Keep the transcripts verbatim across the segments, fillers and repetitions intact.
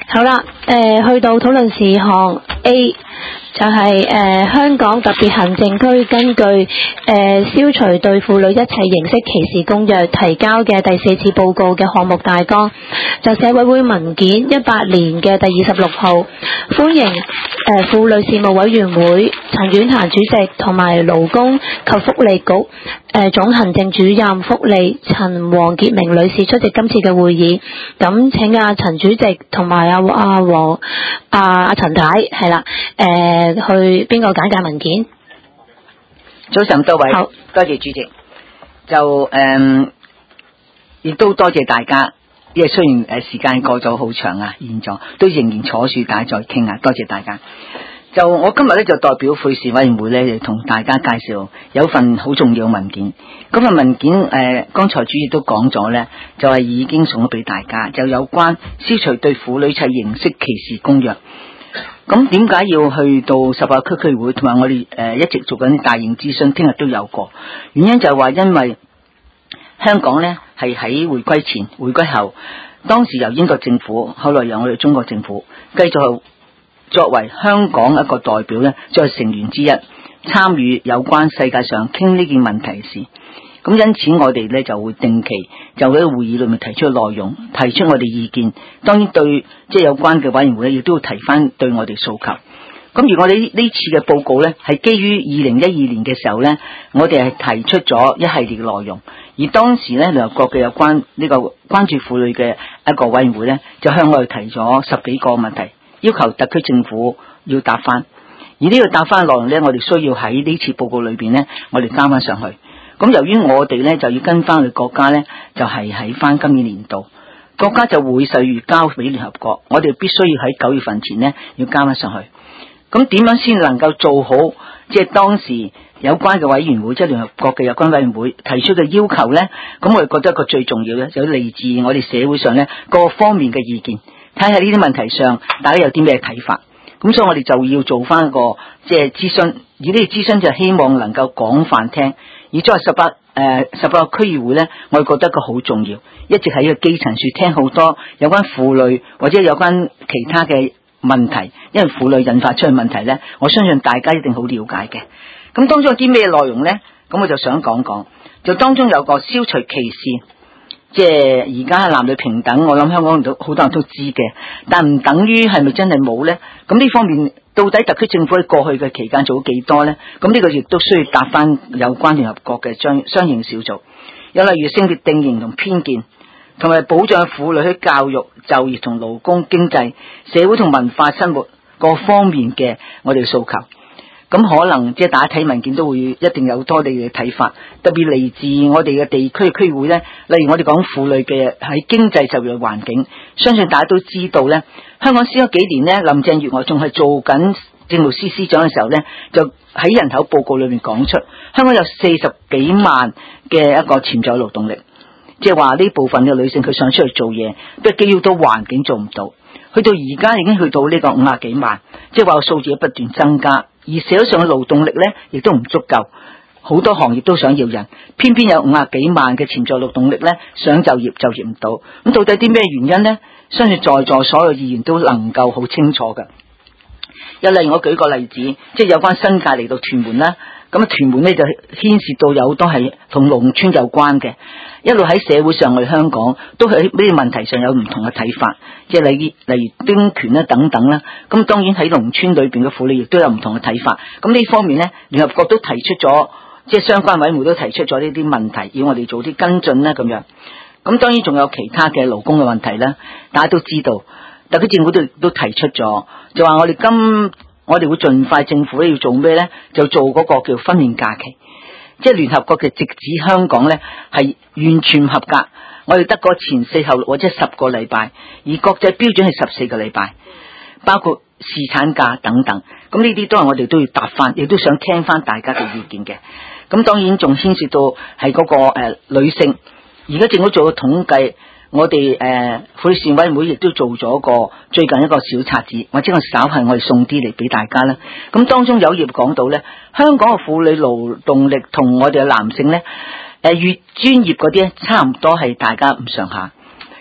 好啦，誒、呃，去到討論事項 A 就係、是、誒、呃、香港特別行政區根據誒、呃、消除對婦女一切形式歧視公約提交嘅第四次報告嘅項目大綱，就社委會文件一八年嘅第二十六號，歡迎誒、呃、婦女事務委員會陳婉嫻主席同埋勞工及福利局誒、呃、總行政主任福利陳黃潔明女士出席今次嘅會議。咁請阿陳主席同埋阿阿黃阿阿陳太係啦，誒、呃、去邊個簡介文件？ 早晨各位，好多謝主席，就誒亦、嗯、都多謝大家，因為雖然誒時間過咗好長啊，現在都仍然坐住大家再傾啊，多謝大家。就我今日咧就代表婦事委員會咧，就同大家介紹有份好重要嘅文件。咁份文件誒，剛才主席都講咗咧，就係、是、已經送咗俾大家，就有關消除對婦女一切形式歧視公約。咁點解要去到十八區區會，同埋我哋誒一直做緊大型諮詢，聽日都有過。原因就係話，因為香港咧係喺回歸前、回歸後，當時由英國政府，後來由我哋中國政府繼續作為香港一個代表咧，作為成員之一，參與有關世界上傾呢件問題嘅事。咁因此我哋咧就會定期就喺會議裏面提出內容，提出我哋意見。當然對即係有關嘅委員會咧，亦都會提翻對我哋訴求。咁而我哋呢次嘅報告咧，係基於二零一二年嘅時候咧，我哋係提出咗一系列嘅內容。而當時咧聯合國嘅有關呢個關注婦女嘅一個委員會咧，就向我哋提咗十幾個問題，要求特區政府要答翻。而呢個答翻嘅內容咧，我哋需要喺呢次報告裏邊咧，我哋加翻上去。咁由於我哋咧就要跟翻佢國家咧，就係喺翻今年年度，國家就會誓約交俾聯合國，我哋必須要喺九月份前咧要加翻上去。咁點樣先能夠做好即係當時有關嘅委員會，即係聯合國嘅有關委員會提出嘅要求咧？咁我哋覺得一個最重要咧，就嚟自我哋社會上咧各方面嘅意見，睇下呢啲問題上大家有啲咩睇法。咁所以我哋就要做翻一個即係諮詢，而呢個諮詢就希望能夠廣泛聽。而作為十八誒十八個區議會咧，我哋覺得一個好重要，一直喺個基層處聽好多有關婦女或者有關其他嘅問題，因為婦女引發出嘅問題咧，我相信大家一定好了解嘅。咁當中有啲咩內容咧？咁我就想講講，就當中有個消除歧視。即係而家男女平等，我諗香港人都好多人都知嘅，但唔等於係咪真係冇呢？咁呢方面到底特區政府喺過去嘅期間做咗幾多呢？咁呢個亦都需要答翻有關聯合國嘅相相應小組。有例如性別定型同偏見，同埋保障婦女喺教育、就業同勞工、經濟、社會同文化生活各方面嘅我哋訴求。咁可能即係大家睇文件都會一定有多你嘅睇法，特別嚟自我哋嘅地區區會咧。例如我哋講婦女嘅喺經濟就業環境，相信大家都知道咧。香港先嗰幾年咧，林鄭月娥仲係做緊政務司司長嘅時候咧，就喺人口報告裏面講出香港有四十幾萬嘅一個潛在勞動力，即係話呢部分嘅女性佢想出去做嘢，都基於好多環境做唔到。去到而家已經去到呢個五十幾萬，即係話個數字不斷增加。而社會上嘅勞動力咧，亦都唔足夠，好多行業都想要人，偏偏有五十幾萬嘅潛在勞動力咧，想就業就業唔到。咁到底啲咩原因呢？相信在座所有議員都能夠好清楚㗎。有例如我舉個例子，即係有關新界嚟到屯門啦，咁啊屯門咧就牽涉到有好多係同農村有關嘅，一路喺社會上我哋香港都喺呢啲問題上有唔同嘅睇法，即係例如例如丁權啦等等啦。咁當然喺農村裏邊嘅婦女亦都有唔同嘅睇法。咁呢方面咧，聯合國都提出咗，即係相關委員會都提出咗呢啲問題，要我哋做啲跟進啦咁樣。咁當然仲有其他嘅勞工嘅問題啦，大家都知道，特區政府都都提出咗，就話我哋今我哋會盡快政府咧要做咩咧？就做嗰個叫婚宴假期，即係聯合國嘅直指香港咧係完全唔合格，我哋得個前四後六或者十個禮拜，而國際標準係十四個禮拜，包括侍產假等等。咁呢啲都係我哋都要答翻，亦都想聽翻大家嘅意見嘅。咁當然仲牽涉到係嗰、那個誒、呃、女性，而家政府做個統計。我哋誒婦事委員會亦都做咗個最近一個小冊子，或者我稍後我哋送啲嚟俾大家啦。咁當中有頁講到咧，香港嘅婦女勞動力同我哋嘅男性咧，誒越專業嗰啲差唔多係大家唔上下。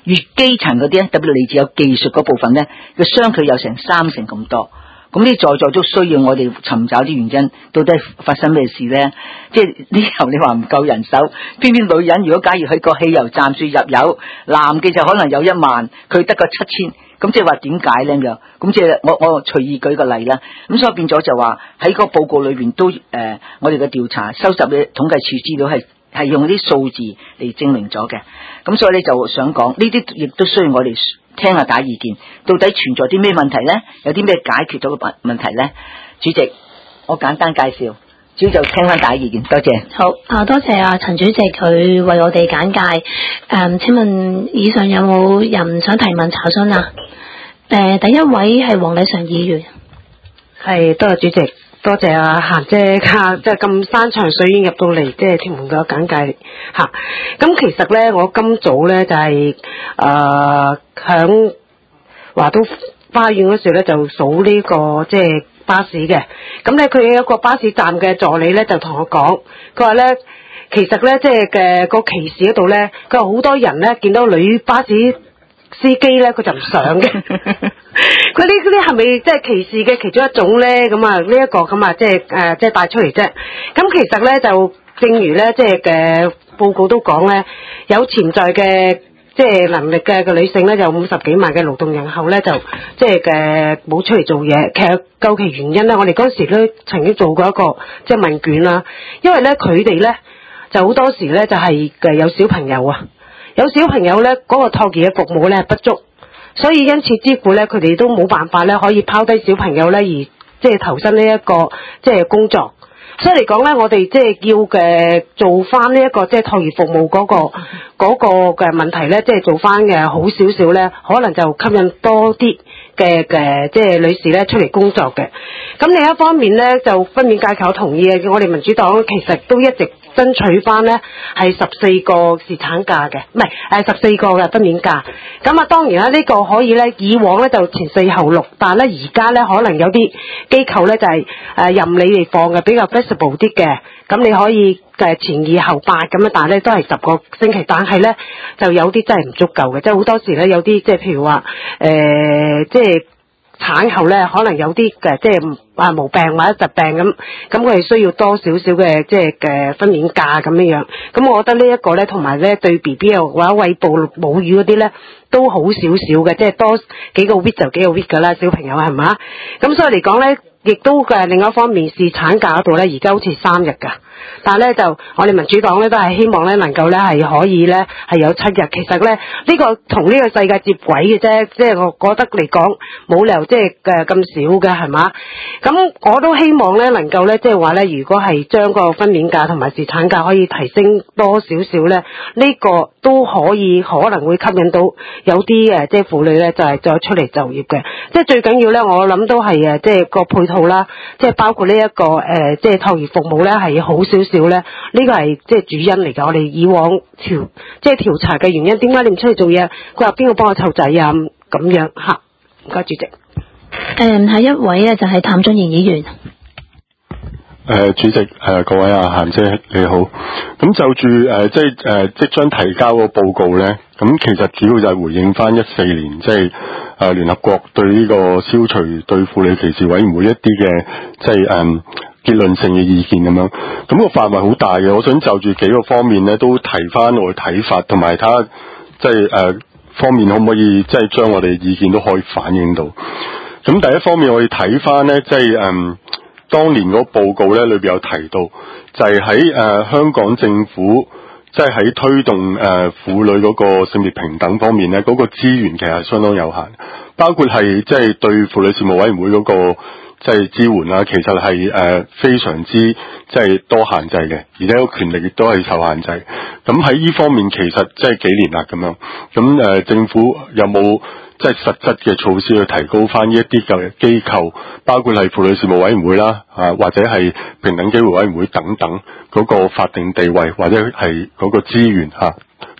越基層嗰啲咧，特別嚟自有技術嗰部分咧，嘅相距有成三成咁多。咁呢在座都需要我哋尋找啲原因，到底發生咩事咧？即係呢頭你話唔夠人手，偏偏女人如果假如去個汽油站處入油，男嘅就可能有一萬，佢得個七千，咁即係話點解咧？咁咁即係我我隨意舉個例啦。咁所以變咗就話喺個報告裏邊都誒、呃，我哋嘅調查收集嘅統計處資料係係用啲數字嚟證明咗嘅。咁所以你就想講呢啲亦都需要我哋聽下打意見，到底存在啲咩問題咧？有啲咩解決到嘅問問題咧？主席，我簡單介紹，主要就聽翻打意見，多謝。 好啊，多謝啊陳主席佢為我哋簡介。誒、嗯，請問以上有冇人想提問查詢啊？誒、呃，第一位係黃禮常議員。 係，多謝主席，多謝阿嫻姐嚇，即係咁山長水遠入到嚟，即係屯門嘅簡介嚇。咁、啊、其實咧，我今早咧就係誒響華都花園嗰時咧，就數呢、這個即係、就是、巴士嘅。咁咧，佢有一個巴士站嘅助理咧，就同我講，佢話咧，其實咧，即係嘅個騎士嗰度咧，佢話好多人咧見到女巴士司機咧，佢就唔上嘅。佢呢啲係咪即係歧視嘅其中一種咧？咁啊，呢一個咁啊，即係誒，即係帶出嚟啫。咁其實咧，就正如咧，即係嘅報告都講咧，有潛在嘅即係能力嘅嘅女性咧，有五十幾萬嘅勞動人口咧，就即係嘅冇出嚟做嘢。其實究其原因咧，我哋嗰時都曾經做過一個即係問卷啦。因為咧，佢哋咧就好多時咧就係嘅有小朋友啊，有小朋友咧嗰個托兒嘅服務咧不足。所以因此之故咧，佢哋都冇辦法咧，可以拋低小朋友咧，而即係投身呢一個即係工作。所以嚟講咧，我哋即係要嘅做翻呢一個即係托兒服務嗰個嗰個嘅問題咧，即係做翻嘅好少少咧，可能就吸引多啲嘅嘅即係女士咧出嚟工作嘅。咁另一方面咧，就分娩假期我同意嘅，我哋民主黨其實都一直爭取翻咧係十四個侍產假嘅，唔係誒十四個嘅分娩假。咁啊當然啦，呢個可以咧，以往咧就前四後六，但係咧而家咧可能有啲機構咧就係誒任你哋放嘅，比較 flexible 啲嘅。咁你可以誒前二後八咁樣，但係咧都係十個星期，但係咧就有啲真係唔足夠嘅，即係好多時咧有啲即係譬如話誒即係。產後咧可能有啲嘅即係啊毛病或者疾病咁，咁佢係需要多少少嘅即係嘅分娩假咁樣樣。咁我覺得呢一個咧，同埋咧對 B B 又或者餵哺母乳嗰啲咧都好少少嘅，即係多幾個 week 就幾個 week 噶啦，小朋友係嘛？咁所以嚟講咧，亦都嘅另一方面，侍產假嗰度咧，而家好似三日㗎。但係咧就我哋民主黨咧都係希望咧能夠咧係可以咧係有七日。其實咧呢、呢個同呢個世界接軌嘅啫，即係我覺得嚟講冇理由即係誒咁少嘅係嘛？咁我都希望咧能夠咧即係話咧，如果係將個分娩假同埋侍產假可以提升多少少咧，呢、呢個都可以可能會吸引到有啲誒即係婦女咧就係、是、再出嚟就業嘅。即係最緊要咧，我諗都係誒即係個配套啦，即係包括呢、這、一個誒、呃、即係托兒服務咧係好少少咧，呢、這個係即係主因嚟㗎。我哋以往調即係調查嘅原因，點解你唔出去做嘢？佢話邊個幫我湊仔啊？咁樣嚇，唔該主席。 誒，下一位咧就係譚俊賢議員。 誒、呃，主席，誒、呃，各位啊，嫻姐你好。咁就住誒、呃，即係誒、呃，即將提交個報告咧，咁其實主要就係回應翻一四年，即係誒聯合國對呢個消除對婦女歧視委員會一啲嘅，即係誒、嗯、結論性嘅意見咁樣。咁、那個範圍好大嘅，我想就住幾個方面咧，都提翻我嘅睇法，同埋睇下即係誒、呃、方面可唔可以即係將我哋嘅意見都可以反映到。咁第一方面我哋睇翻咧，即係誒。嗯當年嗰個報告咧，裏邊有提到，就係喺誒香港政府，即係喺推動誒、呃、婦女嗰個性別平等方面咧，嗰、那個資源其實係相當有限，包括係即係對婦女事務委員會嗰、那個即係、就是、支援啦，其實係誒、呃、非常之即係多限制嘅，而且個權力亦都係受限制。咁喺呢方面其實即係幾年啦咁樣，咁誒、呃、政府有冇即係實質嘅措施去提高翻呢一啲嘅機構，包括係婦女事務委員會啦，啊或者係平等機會委員會等等嗰個法定地位或者係嗰個資源嚇，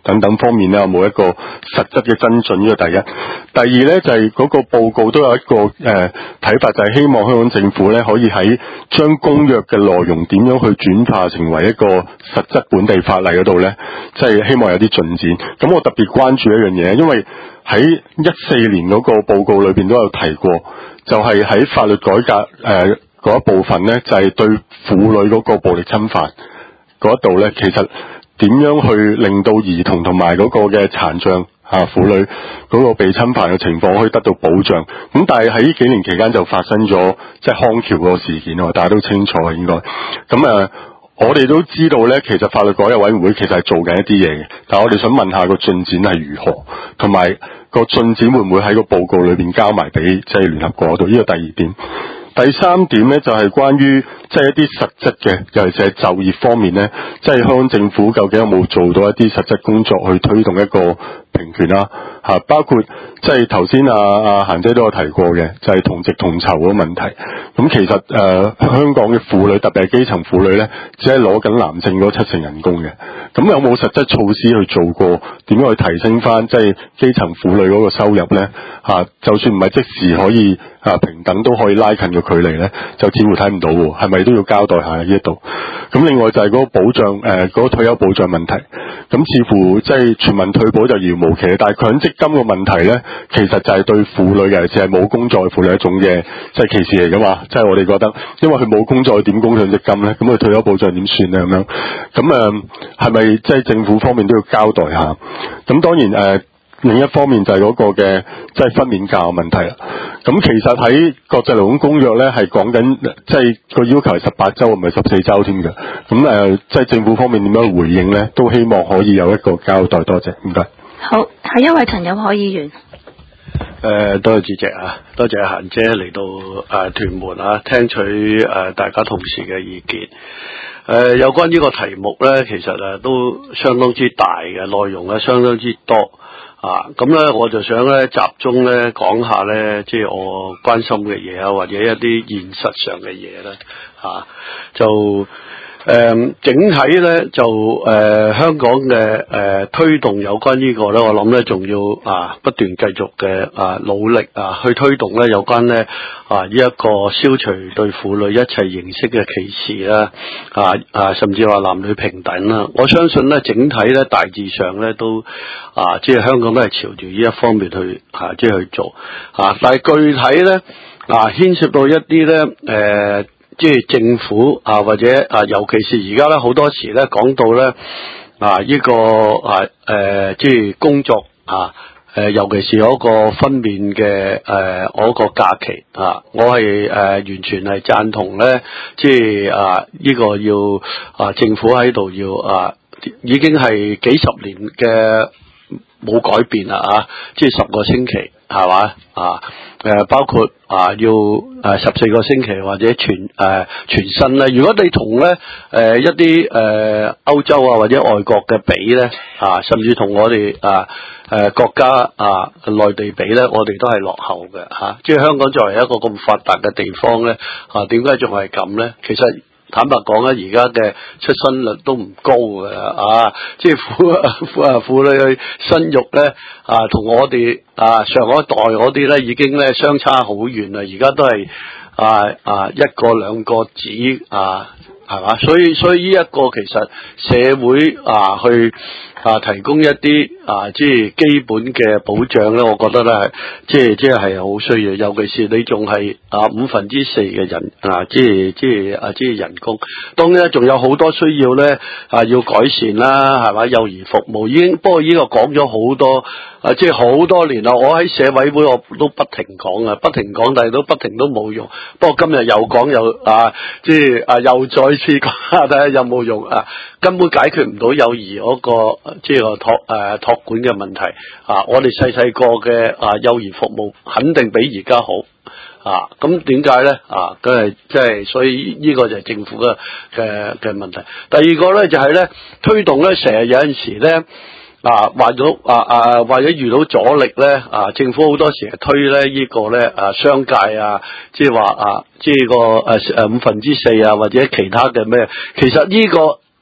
等等方面咧有冇一個實質嘅增進？呢個第一。第二咧就係、是、嗰個報告都有一個誒睇、呃、法，就係希望香港政府咧可以喺將公約嘅內容點樣去轉化成為一個實質本地法例嗰度咧，即、就、係、是、希望有啲進展。咁我特別關注一樣嘢，因為喺一四年嗰個報告裏邊都有提過，就係、是、喺法律改革誒嗰、呃、一部分咧，就係、是、對婦女嗰個暴力侵犯嗰一度咧，其實點樣去令到兒童同埋嗰個嘅殘障啊婦女嗰個被侵犯嘅情況可以得到保障？咁但係喺呢幾年期間就發生咗即係康橋嗰個事件啊，大家都清楚應該。咁誒，我哋都知道咧，其實法律改革委員會其實係做緊一啲嘢嘅，但係我哋想問下個進展係如何，同埋個進展會唔會喺個報告裏邊交埋俾即係聯合國度？呢個第二點。第三點咧就係、是、關於即係一啲實質嘅，尤其是係就業方面咧，即係香港政府究竟有冇做到一啲實質工作去推動一個平權啦、啊？嚇，包括即係頭先阿阿嫻姐都有提過嘅，就係、是、同值同酬嗰個問題。咁其實誒、呃、香港嘅婦女，特別係基層婦女咧，只係攞緊男性嗰七成人工嘅。咁有冇實質措施去做過？點樣去提升翻即係基層婦女嗰個收入咧？嚇、啊，就算唔係即時可以啊平等，都可以拉近個距離咧，就似乎睇唔到喎。係咪都要交代下呢一度？咁另外就係嗰個保障誒嗰、呃嗰個退休保障問題。咁似乎即係全民退保就遙無期，但係強積金個問題咧，其實就係對婦女尤其是係冇工作嘅婦女一種嘅即係歧視嚟噶嘛。即係我哋覺得，因為佢冇工作，點供強積金咧？咁佢退休保障點算咧？咁樣咁誒，係咪即係政府方面都要交代下？咁當然誒、呃，另一方面就係嗰個嘅即係分娩假嘅問題啦。咁其實喺國際勞工公約咧係講緊，即係個要求係十八週，唔係十四週添嘅。咁誒、呃，即係政府方面點樣回應咧？都希望可以有一個交代。多謝，唔該。 好，下一位陳友凱議員。 誒、呃，多謝主席啊，多謝嫻姐嚟到誒、呃、屯門啊，聽取誒、呃、大家同事嘅意見。誒、呃，有關呢個題目咧，其實誒都相當之大嘅，內容咧相當之多啊。咁咧，我就想咧集中咧講下咧，即係我關心嘅嘢啊，或者一啲現實上嘅嘢咧，啊，就。誒、呃，整體咧就誒、呃、香港嘅誒、呃、推動有關呢個咧，我諗咧仲要啊不斷繼續嘅啊努力啊去推動咧有關咧啊呢一個消除對婦女一切形式嘅歧視啦，啊啊甚至話男女平等啦。我相信咧整體咧大致上咧都啊即係香港都係朝住呢一方面去啊即係去做啊，但係具體咧啊牽涉到一啲咧誒。呃即係政府啊，或者啊，尤其是而家咧，好多時咧講到咧啊，呢、這個啊誒、呃，即係工作啊，誒、呃，尤其是嗰個分娩嘅誒，嗰個假期啊，我係誒、呃、完全係贊同咧，即係啊，呢、這個要啊，政府喺度要啊，已經係幾十年嘅冇改變啦啊，即係十個星期係嘛啊？誒、呃，包括啊，要誒十四個星期或者全誒、呃、全薪咧。如果你同咧誒一啲誒歐洲啊或者外國嘅比咧啊，甚至同我哋啊誒、呃、國家啊內地比咧，我哋都係落後嘅吓、啊。即係香港作為一個咁發達嘅地方咧，啊點解仲係咁咧？其實。坦白講咧，而家嘅出生率都唔高嘅啊！即係婦婦啊婦女去生育咧啊，同我哋啊上一代嗰啲咧已經咧相差好遠啦。而家都係啊啊一個兩個子啊，係嘛？所以所以呢一個其實社會啊去啊提供一啲啊即係基本嘅保障咧，我覺得咧係即係即係係好需要，尤其是你仲係啊五分之四嘅人啊，即係即係啊即係人工，當然仲有好多需要咧啊要改善啦，係嘛？幼兒服務已經不過呢個講咗好多啊，即係好多年啦。我喺社委會我都不停講啊，不停講，但係都不停都冇用。不過今日又講又啊，即係啊又再次講下睇下有冇用啊？根本解決唔到幼兒嗰個即係個託誒託管嘅問題啊！我哋細細個嘅啊幼兒服務肯定比而家好啊！咁點解咧啊？咁係即係所以呢個就係政府嘅嘅嘅問題。第二個咧就係咧推動咧，成日有陣時咧啊，或者啊啊或者遇到阻力咧啊，政府好多時係推咧呢個咧啊商界啊，即係話啊即係個誒誒五分之四啊或者其他嘅咩？其實呢個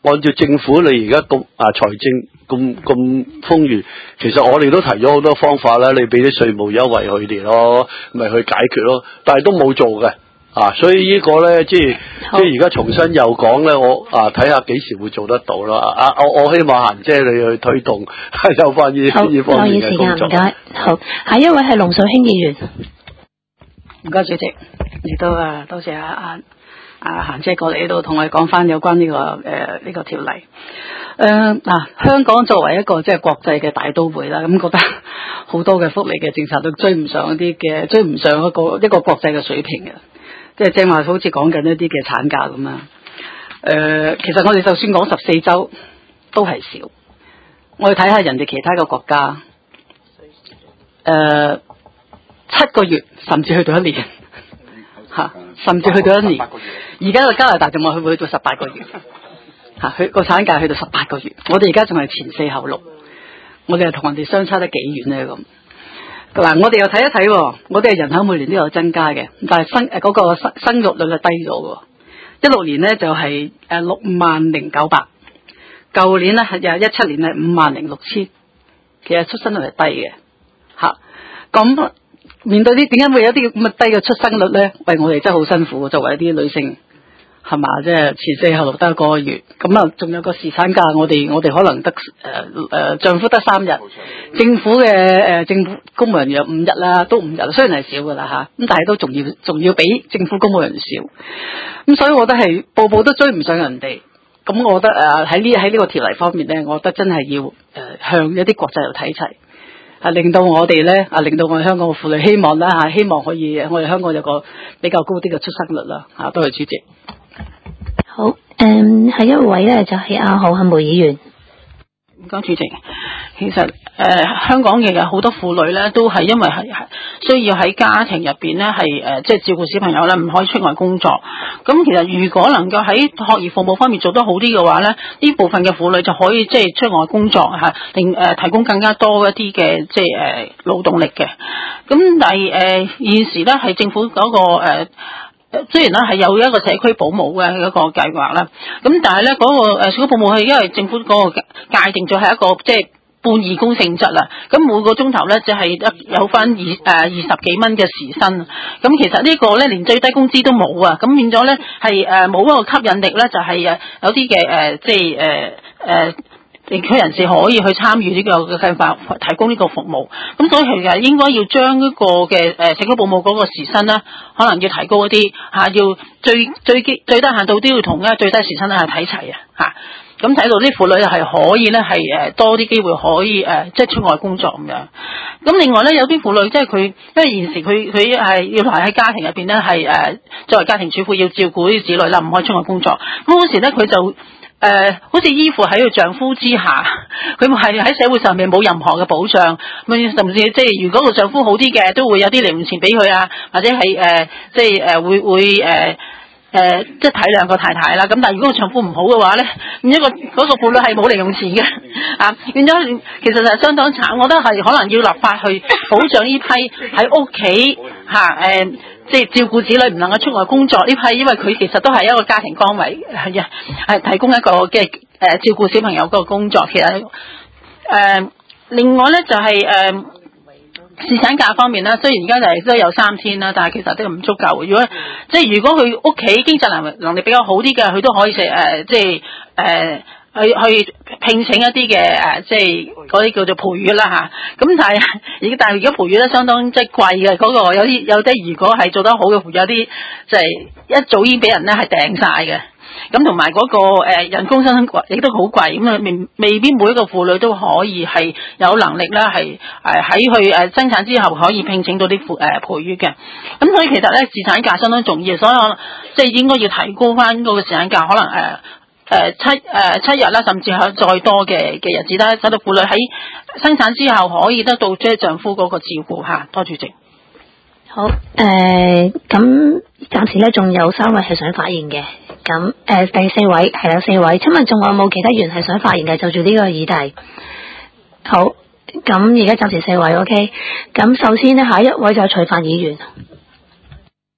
按照政府你而家咁啊財政咁咁豐裕，其實我哋都提咗好多方法啦，你俾啲稅務優惠佢哋咯，咪去解決咯，但係都冇做嘅。啊，所以呢個咧，即係即係而家重新又講咧，我啊睇下幾時會做得到咯。啊，我我希望嫻姐你去推動有關於呢方面嘅工作。 唔該，好，下一位係龍水興議員。 唔該，主席，亦都啊多謝阿阿阿嫻姐過嚟呢度同我哋講翻有關呢、這個誒呢、呃這個條例。誒、呃、嗱、啊，香港作為一個即係國際嘅大都會啦，咁覺得好多嘅福利嘅政策都追唔上一啲嘅，追唔上一個一個國際嘅水平嘅。即係正話，好似講緊一啲嘅產假咁啊。誒、呃，其實我哋就算講十四周都係少。我哋睇下人哋其他嘅國家，誒、呃，七個月甚至去到一年，吓、啊，甚至去到一年。而家嘅加拿大仲話佢會去到十八個月，吓、啊，佢個產假去到十八個月。我哋而家仲係前四後六，我哋係同人哋相差得幾遠咧咁。嗱，我哋又睇一睇，我哋嘅人口每年都有增加嘅，但係生誒嗰個生生育率係低咗嘅。一六年咧就係誒六萬零九百，舊年咧係又一七年係五萬零六千，其實出生率係低嘅嚇。咁面對啲點解會有啲咁嘅低嘅出生率咧？喂，我哋真係好辛苦，作為一啲女性。係嘛，即係前四後六得一個月，咁啊，仲有個時產假，我哋我哋可能得誒誒、呃、丈夫得三日，政府嘅誒、呃、政府公務人員有五日啦，都五日，雖然係少噶啦吓，咁但係都仲要仲要比政府公務人員少，咁所以我覺得係步步都追唔上人哋，咁我覺得誒喺呢喺呢個條例方面咧，我覺得真係要誒、呃、向一啲國際度睇齊，啊令到我哋咧啊令到我哋香港嘅婦女希望啦吓、啊，希望可以我哋香港有個比較高啲嘅出生率啦吓，多謝主席。 好，誒，下一位咧就係阿何杏梅議員。 唔該，主席。其實誒、呃，香港嘅好多婦女咧，都係因為係需要喺家庭入邊咧，係誒，即係照顧小朋友咧，唔可以出外工作。咁其實如果能夠喺學業服務方面做得好啲嘅話咧，呢部分嘅婦女就可以即係出外工作嚇，令誒、呃、提供更加多一啲嘅即係誒勞動力嘅。咁但係誒、呃、現時咧係政府嗰、那個誒。呃雖然咧係有一個社區保姆嘅一個計劃啦，咁但係咧嗰個誒社區保姆係因為政府嗰個界定咗係一個即係半義工性質啦，咁每個鐘頭咧就係一有翻二誒二十幾蚊嘅時薪，咁其實呢個咧連最低工資都冇啊，咁變咗咧係誒冇一個吸引力咧，就係誒有啲嘅誒即係誒誒。呃地區人士可以去參與呢個嘅計劃，提供呢個服務。咁所以其實應該要將呢個嘅誒社區保姆嗰個時薪咧，可能要提高一啲嚇、啊，要最最基最低限度都要同咧最低時薪咧係睇齊啊嚇。咁睇到啲婦女係可以咧係誒多啲機會可以誒、呃、即係出外工作咁樣。咁另外咧有啲婦女即係佢因為現時佢佢係要留喺家庭入邊咧係誒作為家庭主婦要照顧啲子女啦，唔可以出外工作。咁嗰時咧佢就誒、呃，好似依附喺佢丈夫之下，佢係喺社會上面冇任何嘅保障，甚至即係如果個丈夫好啲嘅，都會有啲零用錢俾佢啊，或者係誒、呃，即係誒、呃、會會誒誒、呃呃，即係體諒個太太啦。咁但係如果個丈夫唔好嘅話咧，咁一個嗰、那個婦女係冇零用錢嘅啊，變咗其實就相當慘。我覺得係可能要立法去保障呢批喺屋企吓誒。呃即係照顧子女唔能夠出外工作呢批，因為佢其實都係一個家庭崗位，係啊，係提供一個嘅誒、呃、照顧小朋友嗰個工作。其實誒、呃，另外咧就係誒侍產假方面啦，雖然而家就係都有三天啦，但係其實都唔足夠。如果即係如果佢屋企經濟能力能力比較好啲嘅，佢都可以食誒、呃，即係誒。呃去去聘請一啲嘅誒，即係嗰啲叫做陪月啦嚇。咁但係而但係如果陪月咧，相當即係貴嘅嗰個，有啲有啲如果係做得好嘅陪月，有啲就係一早已經俾人咧係訂晒嘅。咁同埋嗰個誒人工薪亦都好貴，咁啊未未必每一個婦女都可以係有能力咧係誒喺佢誒生產之後可以聘請到啲誒陪月嘅。咁所以其實咧，侍產假相當重要，所以我即係應該要提高翻嗰個侍產假，可能誒。呃誒、呃、七誒、呃、七日啦，甚至係再多嘅嘅日子啦，使到婦女喺生產之後可以得到即係丈夫嗰個照顧嚇。多謝主席。 好誒，咁暫時咧仲有三位係想發言嘅，咁誒、呃、第四位係啦，四位。請問仲有冇其他員係想發言嘅？就住呢個議題。好，咁而家暫時四位 OK。咁首先呢，下一位就係徐帆議員。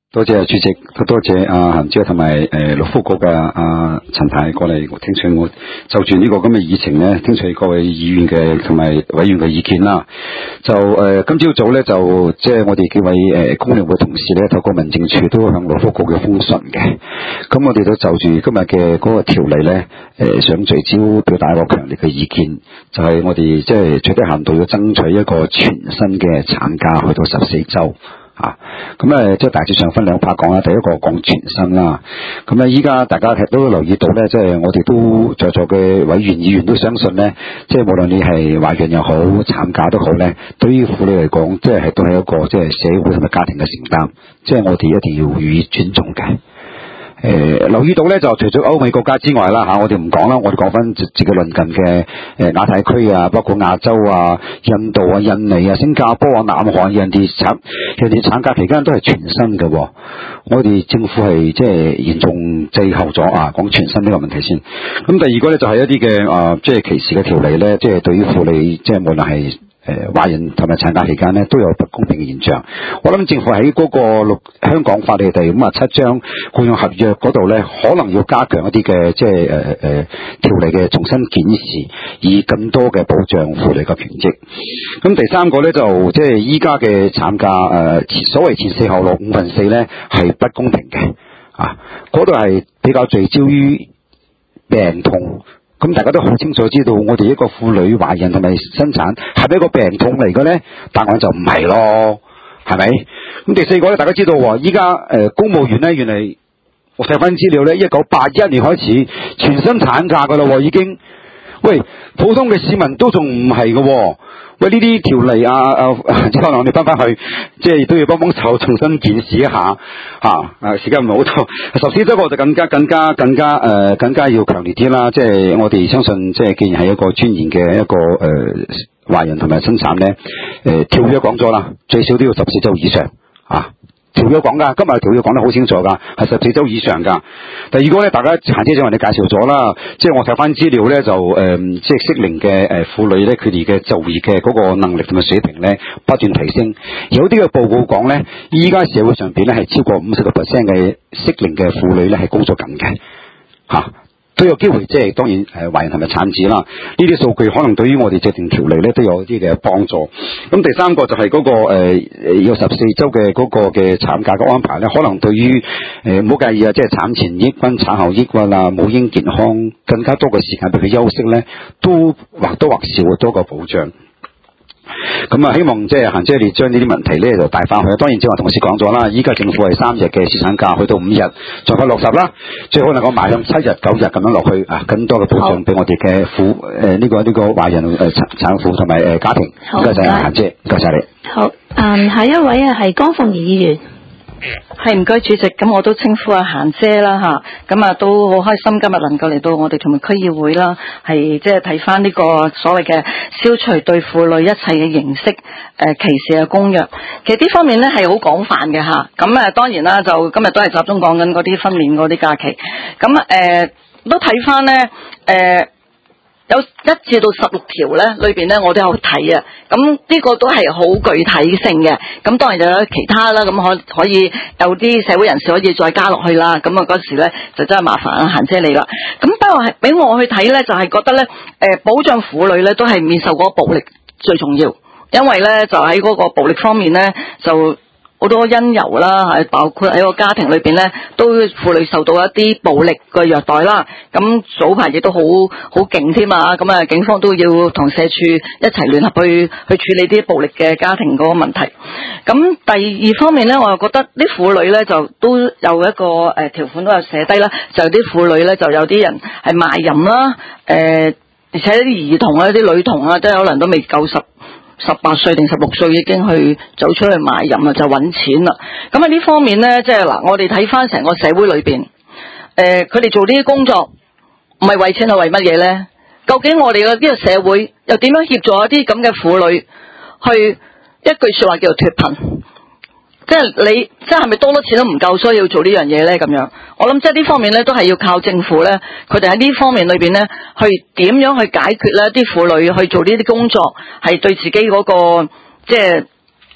多謝主席，多謝阿嫻姐同埋誒勞福局嘅阿陳太過嚟聽取我就住呢個咁嘅議程咧，聽取各位議員嘅同埋委員嘅意見啦。就誒、呃、今朝早咧就即係我哋幾位誒工聯會同事咧，透過民政處都向勞福局嘅封信嘅。咁我哋都就住今日嘅嗰個條例咧，誒、呃、想聚焦表達一個強烈嘅意見，就係、是、我哋即係最低限度要爭取一個全新嘅產假去到十四週。啊，咁誒，即係大致上分兩 part 講啦。第一個講全新啦，咁咧依家大家都留意到咧，即係我哋都在座嘅委員議員都相信咧，即係無論你係懷孕又好，產假都好咧，對於婦女嚟講，即係都係一個即係社會同埋家庭嘅承擔，即係我哋一定要予以尊重嘅。誒、呃，留意到咧，就除咗歐美國家之外啦，吓、啊、我哋唔講啦，我哋講翻自己鄰近嘅誒亞太區啊，包括亞洲啊、印度啊、印尼啊、新加坡啊、南韓，人哋產人哋產假期間都係全薪嘅、哦，我哋政府係即係嚴重滯後咗啊！講全薪呢個問題先。咁第二個咧就係、是、一啲嘅啊，即係歧視嘅條例咧，即係對於婦女，即係無論係誒懷孕同埋產假期間咧，都有不公平嘅現象。我諗政府喺嗰個六香港法例第五十七章僱傭合約嗰度咧，可能要加強一啲嘅即係誒誒條例嘅重新檢視，以更多嘅保障婦女嘅權益。咁第三個咧就即係依家嘅產假誒、呃，所謂前四後六五分四咧係不公平嘅啊！嗰度係比較聚焦於病痛。咁大家都好清楚知道，我哋一個婦女懷孕同埋生產係咪一個病痛嚟嘅咧？答案就唔係咯，係咪？咁第四個咧，大家知道喎，依家誒公務員咧，原嚟我睇翻資料咧，一九八一年開始全薪產假噶啦，已經。喂，普通嘅市民都仲唔係嘅。喂，呢啲條例啊啊，之後我哋翻翻去，即係都要幫幫手重新檢視一下嚇。啊，時間唔係好多，十四週我就更加更加更加誒、呃、更加要強烈啲啦。即係我哋相信，即係既然係一個專業嘅一個誒懷孕同埋生產咧，誒、呃、條約講咗啦，最少都要十四週以上啊。條約講噶，今日條約講得好清楚噶，係十四週以上噶。第二個咧，大家嫻姐就為你介紹咗啦，即係我睇翻資料咧，就誒、呃，即係適齡嘅誒婦女咧，佢哋嘅就業嘅嗰個能力同埋水平咧不斷提升。有啲嘅報告講咧，依家社會上邊咧係超過五十個 percent 嘅適齡嘅婦女咧係工作緊嘅，吓、啊。都有機會，即係當然誒懷孕同埋產子啦。呢啲數據可能對於我哋制定條例咧都有啲嘅幫助。咁第三個就係嗰、那個誒有十四週嘅嗰個嘅產假嘅安排咧，可能對於誒唔好介意啊，即係產前抑鬱、產後抑鬱啊、母嬰健康更加多嘅時間俾佢休息咧，都或多或少會多個保障。咁啊，希望即係嫻姐你將呢啲問題咧就帶翻去。當然，正話同事講咗啦，依家政府係三日嘅侍產假，去到五日，再過六十啦，最好能夠邁向七日、九日咁樣落去啊，更多嘅保障俾我哋嘅婦誒呢個呢、這個懷孕誒產產婦同埋誒家庭。唔該晒嫻姐，唔該晒你。 好，嗯，下一位啊係江鳳儀議員。 係唔該主席，咁我都稱呼阿嫻姐啦吓，咁啊都好開心今日能夠嚟到我哋屯門區議會啦，係即係睇翻呢個所謂嘅消除對婦女一切嘅形式誒、呃、歧視嘅公約。其實呢方面咧係好廣泛嘅吓，咁誒當然啦，就今日都係集中講緊嗰啲分娩嗰啲假期，咁誒、呃、都睇翻咧誒。呃有一至到十六條咧，裏邊咧我都有睇啊。咁呢個都係好具體性嘅。咁當然就有其他啦。咁可可以有啲社會人士可以再加落去啦。咁啊嗰時咧就真係麻煩啊嫻姐你啦。咁不過係俾我去睇咧，就係、是、覺得咧，誒、呃、保障婦女咧都係免受嗰個暴力最重要。因為咧就喺嗰個暴力方面咧就。好多因由啦，係包括喺個家庭裏邊咧，都婦女受到一啲暴力嘅虐待啦。咁早排亦都好好勁添啊！咁啊，警方都要同社署一齊聯合去去處理啲暴力嘅家庭嗰個問題。咁第二方面咧，我又覺得啲婦女咧就都有一個誒、呃、條款都有寫低啦，就有啲婦女咧就有啲人係賣淫啦，誒、呃、而且啲兒童啊、啲女童啊，即係可能都未夠十。十八歲定十六歲已經去走出去賣淫啊，就揾錢啦。咁啊呢方面咧，即係嗱，我哋睇翻成個社會裏邊，誒佢哋做呢啲工作唔係為錢係為乜嘢咧？究竟我哋嘅呢個社會又點樣協助一啲咁嘅婦女去一句說話叫做脫貧？即係你，即係係咪多多錢都唔夠，所以要做呢樣嘢咧？咁樣，我諗即係呢方面咧，都係要靠政府咧，佢哋喺呢方面裏邊咧，去點樣去解決咧？啲婦女去做呢啲工作，係對自己嗰個即係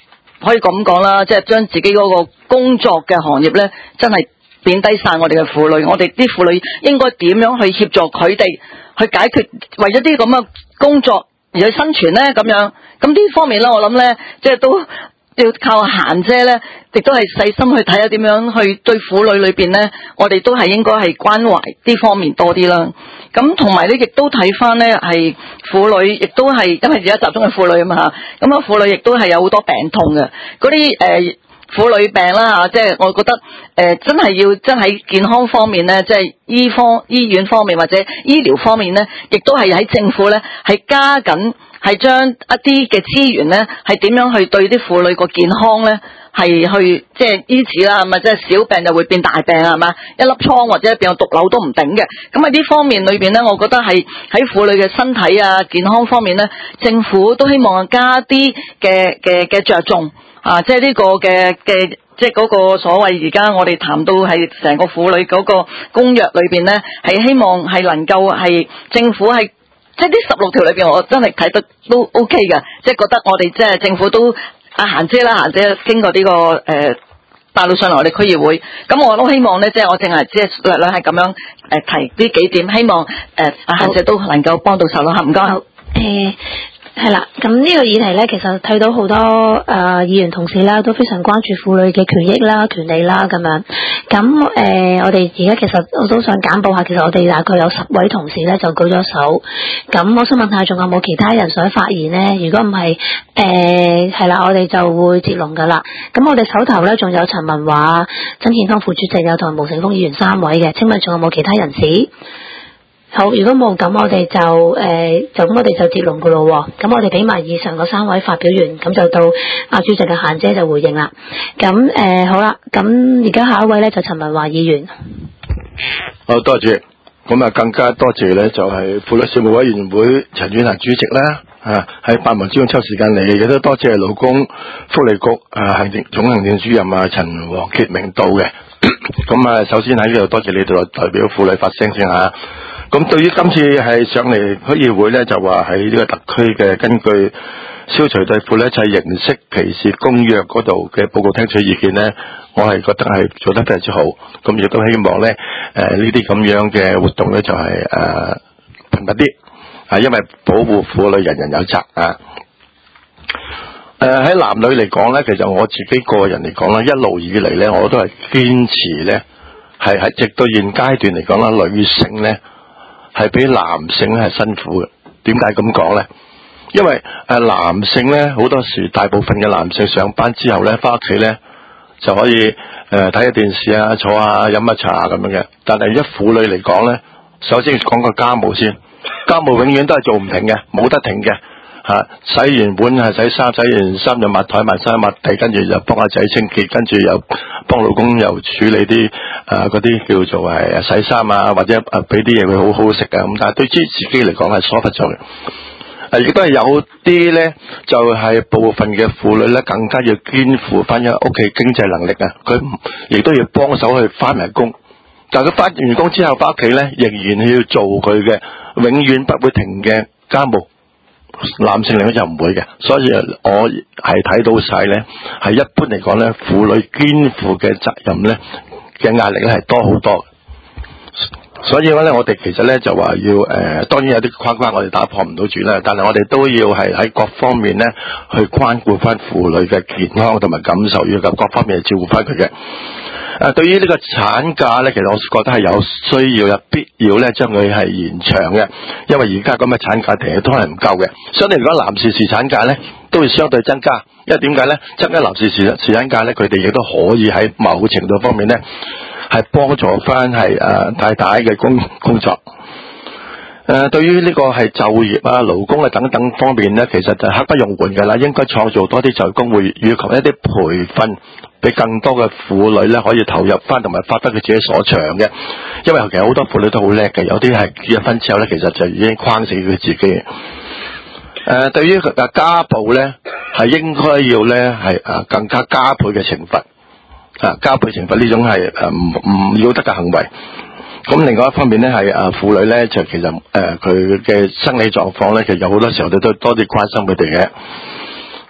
可以咁講啦，即係將自己嗰個工作嘅行業咧，真係貶低晒我哋嘅婦女。我哋啲婦女應該點樣去協助佢哋去解決為咗啲咁嘅工作而去生存咧？咁樣咁呢方面咧，我諗咧，即係都要靠嫻姐咧，亦都係細心去睇下點樣去對婦女裏邊咧，我哋都係應該係關懷呢方面多啲啦。咁同埋咧，亦都睇翻咧係婦女，亦都係因為而家集中係婦女啊嘛嚇，咁啊婦女亦都係有好多病痛嘅嗰啲誒婦女病啦嚇，即係我覺得誒、呃、真係要真喺健康方面咧，即係醫方醫院方面或者醫療方面咧，亦都係喺政府咧係加緊。係將一啲嘅資源咧，係點樣去對啲婦女個健康咧，係去即係醫治啦，係咪即係小病就會變大病係嘛？一粒瘡或者變個毒瘤都唔頂嘅。咁喺呢方面裏邊咧，我覺得係喺婦女嘅身體啊健康方面咧，政府都希望加啲嘅嘅嘅着重啊，即係呢個嘅嘅即係嗰個所謂而家我哋談到係成個婦女嗰個公約裏邊咧，係希望係能夠係政府係。即係呢十六條裏邊，我真係睇得都 OK 嘅，即係覺得我哋即係政府都阿嫻姐啦，嫻姐經過呢、這個誒帶到上嚟我哋區議會，咁我都希望咧，即係我淨係即係略略係咁樣誒、呃、提呢幾點，希望誒阿嫻姐都能夠幫到手咯，唔該。 誒係啦，咁呢個議題咧，其實睇到好多誒、呃、議員同事啦，都非常關注婦女嘅權益啦、權利啦咁樣。咁誒、呃，我哋而家其實我都想簡報下，其實我哋大概有十位同事咧就舉咗手。咁我想問下，仲有冇其他人想發言呢？如果唔係，誒係啦，我哋就會接龍噶啦。咁我哋手頭咧仲有陳文華、曾健康副主席啊，同埋毛成峰議員三位嘅。請問仲有冇其他人士？好，如果冇咁，我哋就誒、呃、就咁，我哋就接龍噶咯。咁我哋俾埋以上嗰三位發表完，咁就到阿主席嘅嫻姐就回應啦。咁誒、呃、好啦，咁而家下一位咧就陳文華議員。 好多謝，咁啊更加多謝咧，就係婦女事務委員會陳婉嫻主席啦，啊喺百忙之中抽時間嚟，亦都多謝勞工福利局啊行政總行政主任啊陳黃傑明道嘅。咁啊，首先喺呢度多謝你哋代表婦女發聲先吓。咁對於今次係上嚟區議會咧，就話喺呢個特區嘅根據消除對婦女一切形式歧視公約嗰度嘅報告聽取意見咧，我係覺得係做得非常之好。咁亦都希望咧，誒呢啲咁樣嘅活動咧就係、是、誒、呃、頻密啲，啊，因為保護婦女人人有責啊。誒、呃、喺男女嚟講咧，其實我自己個人嚟講咧，一路以嚟咧，我都係堅持咧，係喺直到現階段嚟講啦，女性咧。係比男性咧係辛苦嘅，點解咁講咧？因為誒男性咧好多時，大部分嘅男性上班之後咧，翻屋企咧就可以誒睇下電視啊，坐下飲下茶咁樣嘅。但係一婦女嚟講咧，首先講個家務先，家務永遠都係做唔停嘅，冇得停嘅吓、啊。洗完碗係洗衫，洗完衫就抹台抹衫抹地，跟住就幫阿仔清潔，跟住又幫老公又處理啲。誒，嗰啲、呃、叫做係洗衫啊，或者誒俾啲嘢佢好好食嘅咁，但係對於自己嚟講係疏忽咗嘅。誒、呃，亦都係有啲咧，就係、是、部分嘅婦女咧，更加要肩負翻一屋企經濟能力啊，佢亦都要幫手去翻埋工。但係佢翻完工之後翻屋企咧，仍然要做佢嘅永遠不會停嘅家務。男性嚟講就唔會嘅，所以我係睇到晒咧，係一般嚟講咧，婦女肩負嘅責任咧。嘅壓力咧係多好多，所以咧我哋其實咧就話要誒、呃，當然有啲框框我哋打破唔到住啦，但係我哋都要係喺各方面咧去關顧翻婦女嘅健康同埋感受，要咁各方面去照顧翻佢嘅。誒、呃，對於呢個產假咧，其實我覺得係有需要、有必要咧將佢係延長嘅，因為而家咁嘅產假其實都係唔夠嘅。相對嚟講，男士侍產假咧都會相對增加。因為點解咧？增加男士侍侍產假咧，佢哋亦都可以喺某程度方面咧，係幫助翻係誒太太嘅工工作。誒、呃，對於呢個係就業啊、勞工啊等等方面咧，其實就刻不容緩㗎啦。應該創造多啲就業工會，以及一啲培訓，俾更多嘅婦女咧可以投入翻同埋發揮佢自己所長嘅。因為其實好多婦女都好叻嘅，有啲係結咗婚之後咧，其實就已經框死佢自己。誒、呃，對於誒家暴咧，係應該要咧係誒更加加倍嘅懲罰，啊加倍懲罰呢種係誒唔唔要得嘅行為。咁另外一方面咧係誒婦女咧就其實誒佢嘅生理狀況咧，其實有好多時候都都多啲關心佢哋嘅。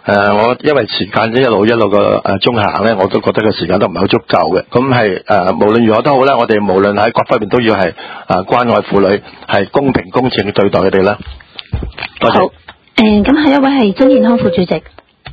誒，我因為時間一路一路個誒中行咧，我都覺得個時間都唔係好足夠嘅。咁係誒，無論如何都好啦，我哋無論喺各方面都要係誒關愛婦女，係公平公正嘅對待佢哋啦。多謝。 好，誒，咁下一位係曾健康副主席。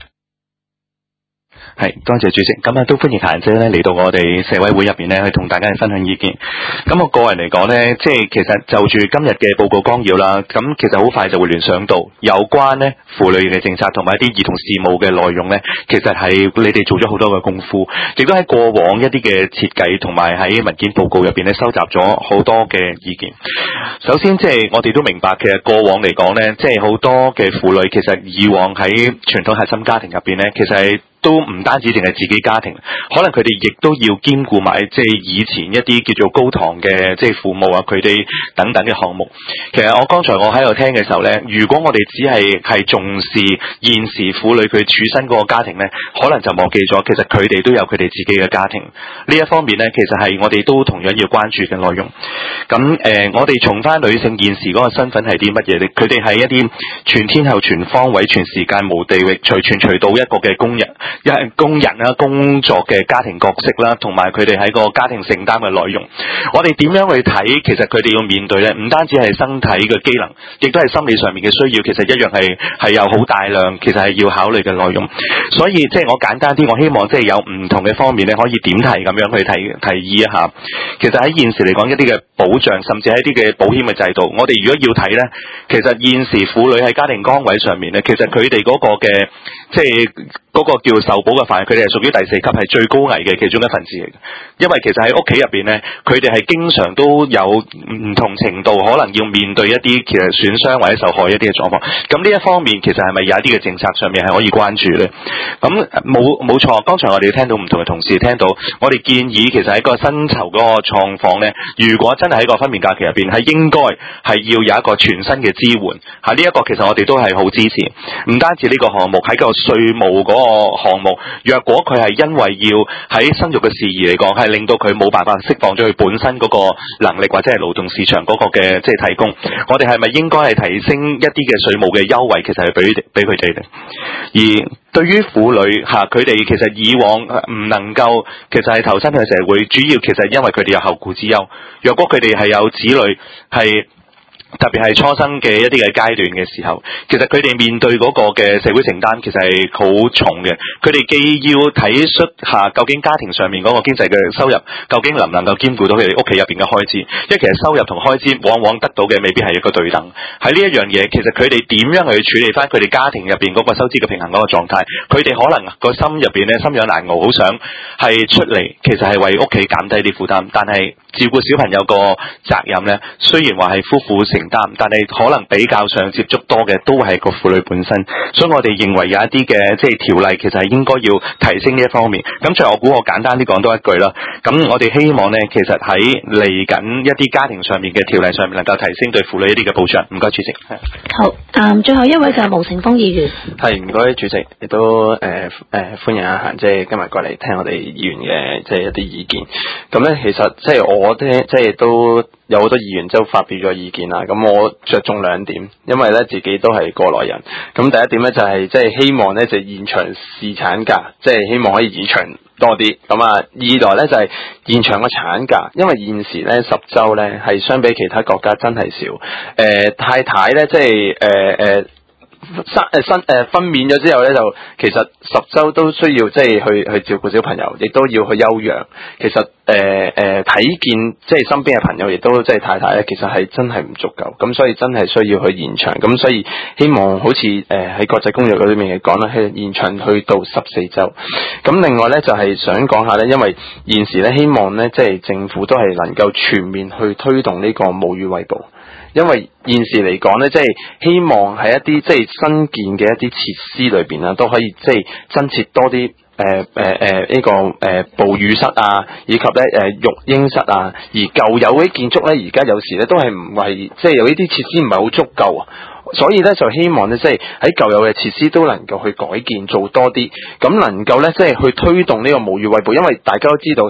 係，多謝主席。咁啊，都歡迎嫻姐咧嚟到我哋社委會入邊咧，去同大家去分享意見。咁我個人嚟講咧，即係其實就住今日嘅報告綱要啦，咁其實好快就會聯想到有關咧婦女嘅政策同埋一啲兒童事務嘅內容咧，其實係你哋做咗好多嘅功夫，亦都喺過往一啲嘅設計同埋喺文件報告入邊咧收集咗好多嘅意見。首先，即係我哋都明白，其實過往嚟講咧，即係好多嘅婦女其實以往喺傳統核心家庭入邊咧，其實係都唔單止淨係自己家庭，可能佢哋亦都要兼顧埋即係以前一啲叫做高堂嘅即係父母啊，佢哋等等嘅項目。其實我剛才我喺度聽嘅時候咧，如果我哋只係係重視現時婦女佢處身嗰個家庭咧，可能就忘記咗其實佢哋都有佢哋自己嘅家庭。呢一方面咧，其實係我哋都同樣要關注嘅內容。咁誒、呃，我哋從翻女性現時嗰個身份係啲乜嘢咧？佢哋係一啲全天候、全方位、全時間、無地域、隨傳隨到一個嘅工人。一係工人啦，工作嘅家庭角色啦，同埋佢哋喺個家庭承擔嘅內容，我哋點樣去睇？其實佢哋要面對咧，唔單止係身體嘅機能，亦都係心理上面嘅需要。其實一樣係係有好大量，其實係要考慮嘅內容。所以即係我簡單啲，我希望即係有唔同嘅方面咧，可以點題咁樣去提提議一下。其實喺現時嚟講，一啲嘅保障，甚至係一啲嘅保險嘅制度，我哋如果要睇咧，其實現時婦女喺家庭崗位上面咧，其實佢哋嗰個嘅即係嗰個叫受保嘅範圍，佢哋係屬於第四級，係最高危嘅其中一份子嚟嘅。因為其實喺屋企入邊咧，佢哋係經常都有唔同程度可能要面對一啲其實損傷或者受害一啲嘅狀況。咁呢一方面其實係咪有一啲嘅政策上面係可以關注咧？咁冇冇錯，剛才我哋聽到唔同嘅同事聽到，我哋建議其實喺個薪酬嗰個狀況咧，如果真係喺個分娩假期入邊，係應該係要有一個全新嘅支援。嚇，呢一個其實我哋都係好支持。唔單止呢個項目喺個稅務嗰個項目，若果佢係因為要喺生育嘅事宜嚟講，係令到佢冇辦法釋放咗佢本身嗰個能力或者係勞動市場嗰個嘅即係提供，我哋係咪應該係提升一啲嘅稅務嘅優惠？其實係俾俾佢哋嘅。而對於婦女嚇，佢哋其實以往唔能夠其實係投身去社會，主要其實因為佢哋有後顧之憂。若果佢哋係有子女係，特別係初生嘅一啲嘅階段嘅時候，其實佢哋面對嗰個嘅社會承擔其實係好重嘅。佢哋既要體恤下究竟家庭上面嗰個經濟嘅收入究竟能唔能夠兼顧到佢哋屋企入邊嘅開支，因為其實收入同開支往往得到嘅未必係一個對等。喺呢一樣嘢，其實佢哋點樣去處理翻佢哋家庭入邊嗰個收支嘅平衡嗰個狀態，佢哋可能個心入邊咧心癢難熬，好想係出嚟，其實係為屋企減低啲負擔，但係照顧小朋友個責任咧，雖然話係夫婦承擔，但係可能比較上接觸多嘅都係個婦女本身，所以我哋認為有一啲嘅即係條例其實係應該要提升呢一方面。咁最後我估我簡單啲講多一句啦。咁我哋希望呢，其實喺嚟緊一啲家庭上面嘅條例上面能夠提升對婦女一啲嘅保障。唔該主席。 好，嗯，最後一位就係毛成峰議員。 係，唔該主席，亦都誒誒、呃呃、歡迎阿嫻姐今日過嚟聽我哋議員嘅即係一啲意見。咁咧其實即係我聽即係都有好多議員都發表咗意見啦。咁我着重兩點，因為咧自己都係過來人。咁第一點咧就係即係希望咧就延長侍產假，即係希望可以延長多啲。咁啊，二來咧就係延長個產假，因為現時咧十週咧係相比其他國家真係少。誒、呃、太太咧即係誒誒。呃生誒生誒分娩咗之後咧，就其實十週都需要即係去去照顧小朋友，亦都要去休養。其實誒誒睇見即係身邊嘅朋友，亦都即係太太咧，其實係真係唔足夠。咁所以真係需要去延長。咁所以希望好似誒喺國際公約嗰裏面嚟講啦，係延長去到十四週。咁另外咧就係、是、想講下咧，因為現時咧希望咧即係政府都係能夠全面去推動呢個母乳餵哺。因為現時嚟講咧，即係希望喺一啲即係新建嘅一啲設施裏邊啊，都可以即係增設多啲誒誒誒呢個誒哺乳室啊，以及咧誒育嬰室啊。而舊有嗰啲建築咧，而家有時咧都係唔係即係有呢啲設施唔係好足夠啊。所以咧就希望咧即係喺舊有嘅設施都能夠去改建做多啲，咁能夠咧即係去推動呢個母乳餵哺。因為大家都知道其實。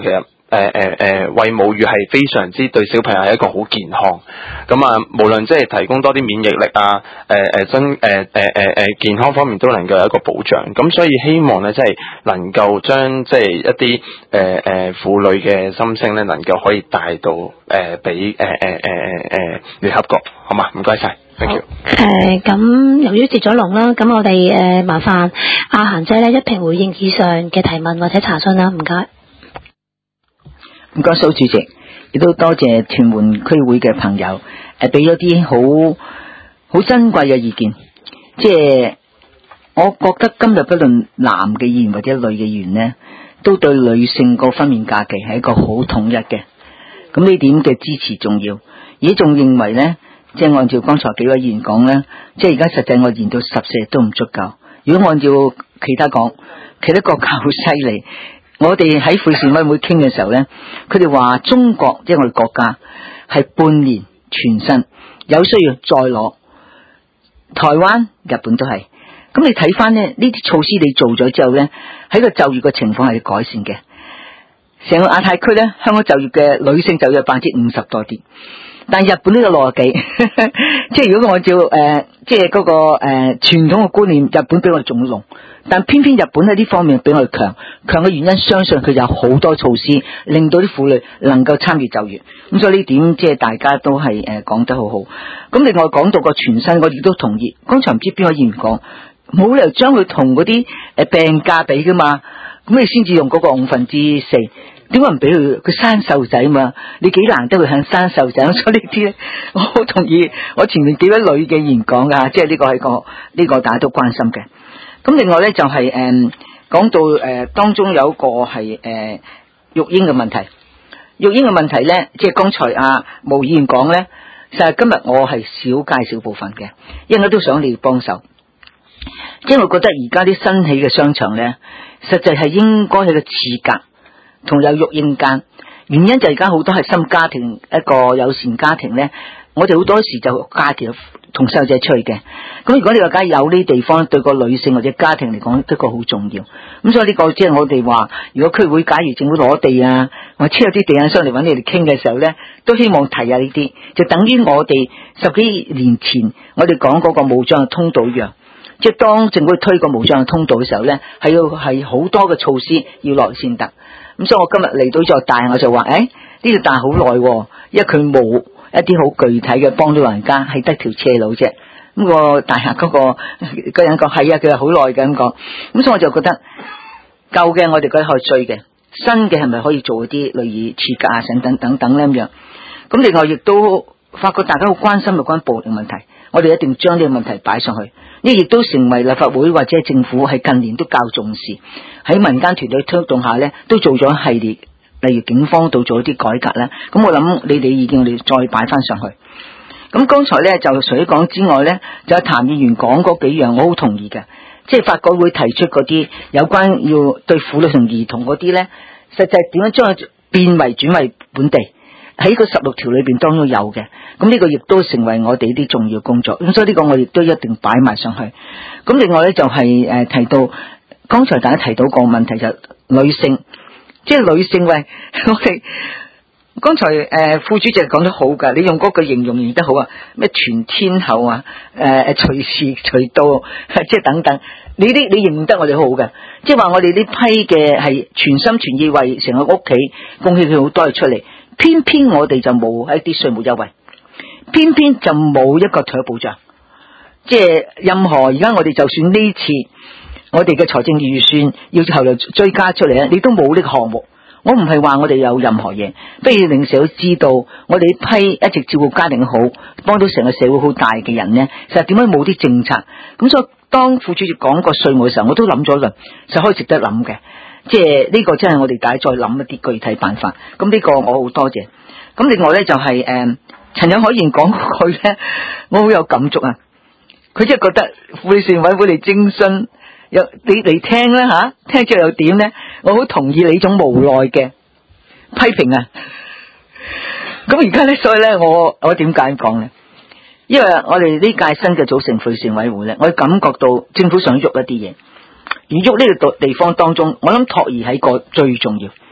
誒誒誒餵母乳係非常之對小朋友係一個好健康。咁啊，無論即係提供多啲免疫力啊，誒誒真誒誒誒誒健康方面都能夠有一個保障。咁所以希望咧，即係能夠將即係一啲誒誒婦女嘅心聲咧，能夠可以帶到誒俾誒誒誒誒誒聯合國，好嘛？唔該晒。Thank you。 誒，咁由於截咗龍啦，咁我哋誒麻煩阿嫻姐咧一併回應以上嘅提問或者查詢啦，唔該。 唔該，蘇主席，亦都多謝屯門區會嘅朋友誒，俾咗啲好好珍貴嘅意見。即係我覺得今日不論男嘅議員或者女嘅議員呢，都對女性個分娩假期係一個好統一嘅。咁呢點嘅支持重要，而且仲認為呢。即係按照剛才幾位議員講咧，即係而家實際我延到十四日都唔足夠。如果按照其他講，其他國家好犀利。我哋喺婦善委會傾嘅時候咧，佢哋話中國即係我哋國家係半年全薪，有需要再攞。台灣、日本都係。咁你睇翻咧呢啲措施，你做咗之後咧，喺個就業嘅情況係改善嘅。成個亞太區咧，香港就業嘅女性就業百分之五十多啲。但日本呢個六十幾，即係如果按照誒、呃，即係嗰、那個誒傳、呃、統嘅觀念，日本比我哋仲濃，但偏偏日本喺呢方面比我哋強。強嘅原因，相信佢有好多措施，令到啲婦女能夠參與就業。咁所以呢點即係大家都係誒講得好好。咁另外講到個全薪，我亦都同意。剛才唔知邊個議員講，冇理由將佢同嗰啲誒病假比噶嘛，咁你先至用嗰個五分之四。點解唔俾佢？佢生細路仔嘛？你幾難得佢肯生細路仔，所以呢啲咧，我好同意我前面幾位女嘅議員講噶，即係呢個係個呢、這個大家都關心嘅。咁另外咧就係、是、誒，講、嗯、到誒、呃、當中有一個係誒、呃、育嬰嘅問題，育嬰嘅問題咧，即係剛才阿毛議員講咧，其實今日我係少介紹部分嘅，因為我都想你幫手，即係我覺得而家啲新起嘅商場咧，實際係應該係個廁格。同有育嬰間，原因就而家好多係新家庭，一個友善家庭咧，我哋好多時就家庭同細路仔出去嘅。咁如果你話梗係有呢啲地方，對個女性或者家庭嚟講，一個好重要。咁所以呢個即係我哋話，如果區會假如政府攞地啊，或者有啲地產商嚟揾你哋傾嘅時候咧，都希望提下呢啲，就等於我哋十幾年前我哋講嗰個無障礙通道一樣。即係當政府推個無障礙通道嘅時候咧，係要係好多嘅措施要落先得。咁所以我今日嚟到座大，我就話，誒呢條大好耐，因為佢冇一啲好具體嘅幫到老人家，係得條斜路啫。咁、個大廈嗰、個個人講係啊，佢係好耐嘅咁講。咁所以我就覺得舊嘅我哋覺得可以追嘅，新嘅係咪可以做一啲類似設計啊、等等等等咧咁樣。咁另外亦都發覺大家好關心有關暴力問題，我哋一定將呢個問題擺上去。呢亦都成為立法會或者政府係近年都較重視，喺民間團隊推動下咧，都做咗一系列，例如警方度做一啲改革咧。咁我諗你哋意見我哋再擺翻上去。咁剛才咧就除咗講之外咧，就有譚議員講嗰幾樣，我好同意嘅，即係法改會提出嗰啲有關要對婦女同兒童嗰啲咧，實際點樣將佢變為轉為本地。喺個十六條裏邊當中有嘅，咁呢個亦都成為我哋啲重要工作，咁所以呢個我亦都一定擺埋上去。咁另外咧就係、是、誒、呃、提到，剛才大家提到個問題就係女性，即係女性喂，我哋剛才誒、呃、副主席講得好噶，你用嗰句形容形容得好啊，咩全天候啊，誒誒隨時隨到，即係等等，你啲你形容得我哋好嘅，即係話我哋呢批嘅係全心全意為成個屋企貢獻佢好多嘢出嚟。偏偏我哋就冇一啲稅務優惠，偏偏就冇一個退休保障，即係任何而家我哋就算呢次我哋嘅財政預算要後來追加出嚟咧，你都冇呢個項目。我唔係話我哋有任何嘢，不如令社會知道我哋呢批一直照顧家庭好，幫到成個社會好大嘅人咧，其實點解冇啲政策？咁所以當副主席講個稅務嘅時候，我都諗咗一輪，就可以值得諗嘅。即係呢個真係我哋大家再諗一啲具體辦法。咁呢個我好多謝。咁另外咧就係、是、誒，陳友凱言講佢咧，我好有感觸啊。佢即係覺得婦善委會嚟徵詢，有你嚟聽啦吓，聽咗又點咧？我好同意你種無奈嘅批評啊。咁而家咧，所以咧，我我點解講咧？因為我哋呢屆新嘅組成婦善委會咧，我感覺到政府想喐一啲嘢。而喐呢個地方當中，我諗托兒係個最重要，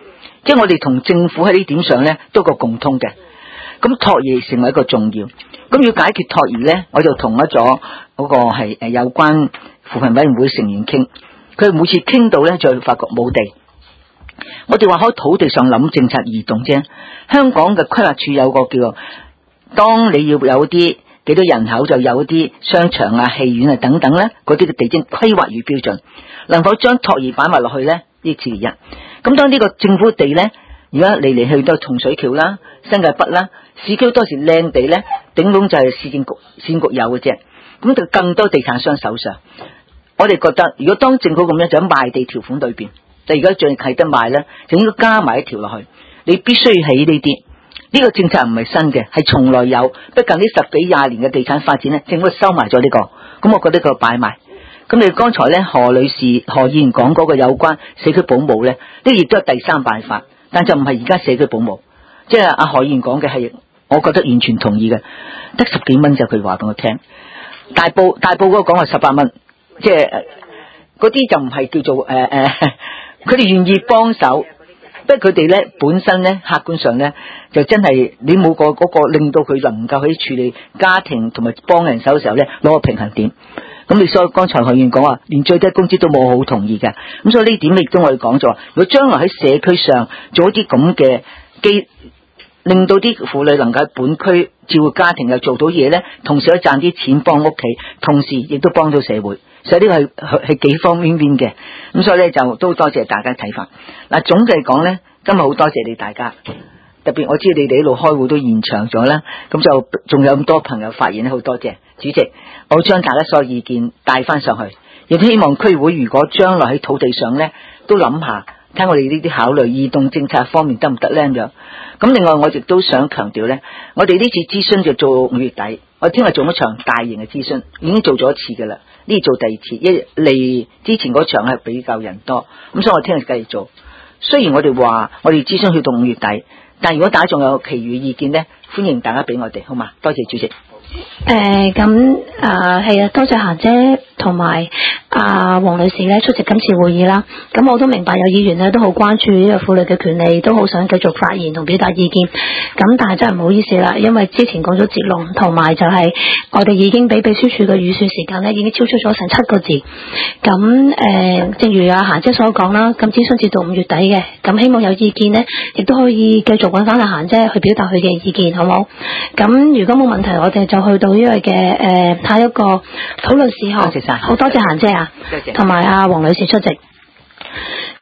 即係我哋同政府喺呢點上咧都有個共通嘅。咁托兒成為一個重要，咁要解決托兒咧，我就同咗咗嗰個係誒有關扶貧委員會成員傾，佢每次傾到咧就發覺冇地。我哋話喺土地上諗政策移動啫。香港嘅規劃署有個叫做，當你要有啲幾多人口就有啲商場啊、戲院啊等等咧，嗰啲嘅地政規劃與標準，能否將托兒擺埋落去咧？呢次一。咁當呢個政府地咧，而家嚟嚟去都係洪水橋啦、新界北啦，市區多時靚地咧，頂籠就係市政局、市政局有嘅啫。咁就更多地產商手上，我哋覺得如果當政府咁樣就喺賣地條款裏邊。就而家最係得賣咧，就應該加埋一條落去。你必須起呢啲，呢個政策唔係新嘅，係從來有。不近呢十幾廿年嘅地產發展咧，政府收埋咗呢個。咁我覺得呢個擺埋。咁你剛才咧何女士、何議員講嗰個有關社區保姆咧，呢亦都係第三辦法，但就唔係而家社區保姆。即係阿何議員講嘅係，我覺得完全同意嘅，得十幾蚊就佢話俾我聽。大埔大埔嗰個講係十八蚊，即係嗰啲就唔係叫做誒誒。呃呃佢哋願意幫手，不過佢哋咧本身咧客觀上咧就真係你冇個嗰個令到佢能夠去處理家庭同埋幫人手嘅時候咧攞個平衡點。咁你所以剛才學員講話連最低工資都冇好同意嘅，咁所以呢點亦都我哋講咗，如果將來喺社區上做一啲咁嘅機，令到啲婦女能夠喺本區照顧家庭又做到嘢咧，同時可以賺啲錢幫屋企，同時亦都幫到社會。所以呢個係係幾方面面嘅，咁所以咧就都多謝大家睇法。嗱，總嘅嚟講咧，今日好多謝你大家，特別我知你哋一路開會都延長咗啦，咁就仲有咁多朋友發言咧，好多謝主席。我將大家所有意見帶翻上去，亦都希望區會如果將來喺土地上咧都諗下，睇我哋呢啲考慮移動政策方面得唔得咧咁。咁另外我亦都想強調咧，我哋呢次諮詢就做五月底，我聽日做一場大型嘅諮詢，已經做咗一次㗎啦。呢做第二次，一嚟之前嗰場係比較人多，咁所以我聽日繼續做。雖然我哋話我哋諮詢去到五月底，但如果大家仲有其餘意見呢，歡迎大家俾我哋，好嘛？多謝主席。 誒咁啊係啊，多謝嫻姐同埋阿黃女士咧出席今次會議啦。咁我都明白有議員咧都好關注呢個婦女嘅權利，都好想繼續發言同表達意見。咁但係真係唔好意思啦，因為之前講咗截龍，同埋就係我哋已經俾秘書處嘅預算時間咧已經超出咗成七個字。咁誒、呃，正如阿嫻姐所講啦，咁諮詢至到五月底嘅，咁希望有意見呢，亦都可以繼續揾翻阿嫻姐去表達佢嘅意見，好冇？咁如果冇問題，我哋就去到呢個嘅誒下一個討論事項。多謝晒，好多謝嫻姐啊，同埋阿黃女士出席。